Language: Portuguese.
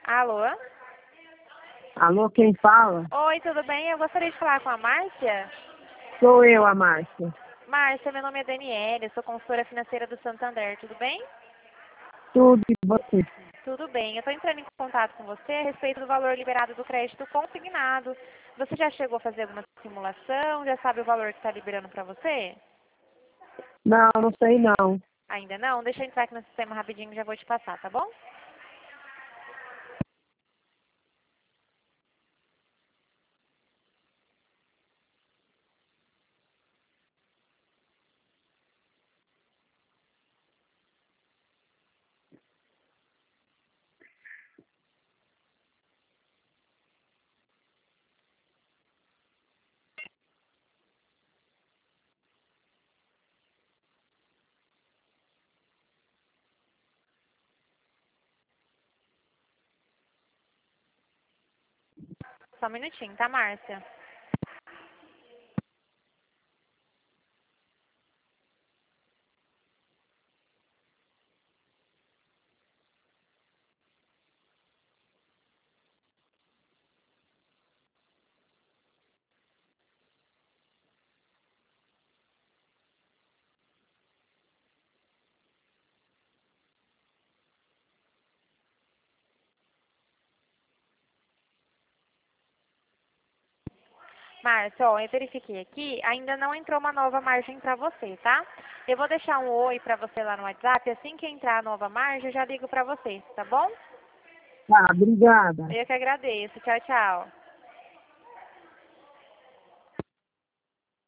Alô? Alô, quem fala? Oi, tudo bem? Eu gostaria de falar com a Márcia. Sou eu, a Márcia. Márcia, meu nome é Daniela, eu sou consultora financeira do Santander, tudo bem? Tudo e você? Tudo bem. Eu estou entrando em contato com você a respeito do valor liberado do crédito consignado. Você já chegou a fazer alguma simulação? Já sabe o valor que está liberando para você? Não sei não. Ainda não? Deixa eu entrar aqui no sistema rapidinho e já vou te passar, tá bom? Só um minutinho, tá, Márcia? Márcia, ó, eu verifiquei aqui, ainda não entrou uma nova margem para você, tá? Eu vou deixar um oi para você lá no WhatsApp, assim que entrar a nova margem, eu já ligo para você, tá bom? Tá, obrigada. Eu que agradeço. Tchau, tchau.